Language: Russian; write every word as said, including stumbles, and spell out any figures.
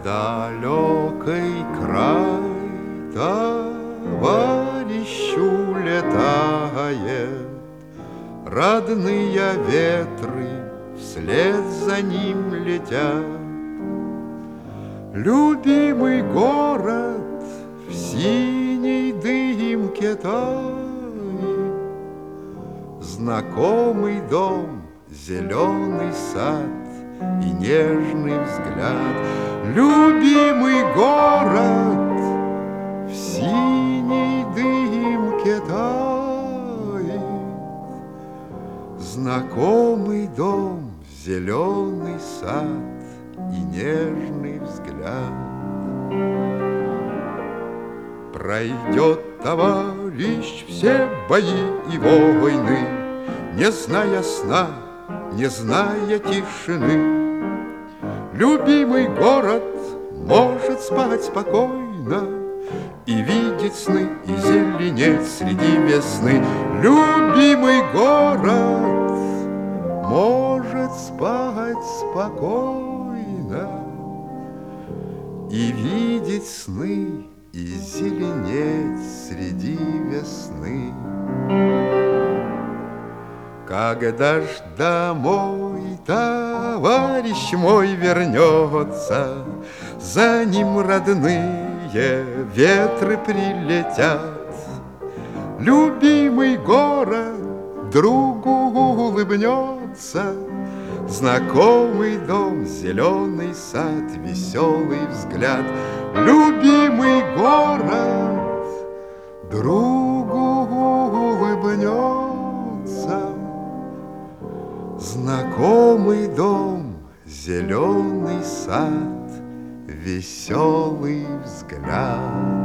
далекий край товарищу летает, родные ветры вслед за ним летят. Любимый город в синей дымке тает, знакомый дом, зеленый сад и нежный взгляд. Любимый город в синей дымке тает, знакомый дом, зеленый сад и нежный взгляд. Пройдет товарищ все бои и войны, не зная сна, не зная тишины. Любимый город может спать спокойно и видеть сны, и зеленеть среди весны. Любимый город может спать спокойно и видеть сны, и зеленеть среди весны. Когда ж домой товарищ мой вернется, за ним родные ветры прилетят. Любимый город другу улыбнется, знакомый дом, зеленый сад, веселый взгляд. Любимый город другу улыбнется, знакомый дом, зеленый сад, веселый взгляд.